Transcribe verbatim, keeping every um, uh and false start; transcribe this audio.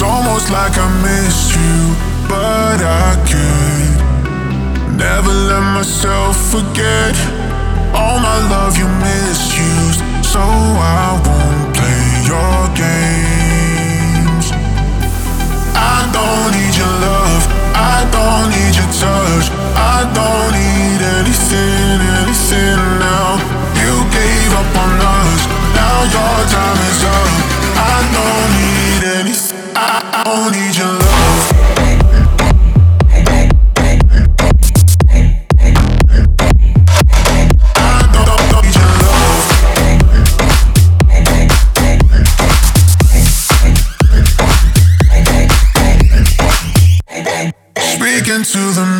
almost like I missed you, but I could never let myself forget all my love you misused. So I won't play your games. I don't need your love, I don't need your touch, I don't need anything, anything now. You gave up on us, now your time is up. I don't need anything, I don't need your love. Speaking to the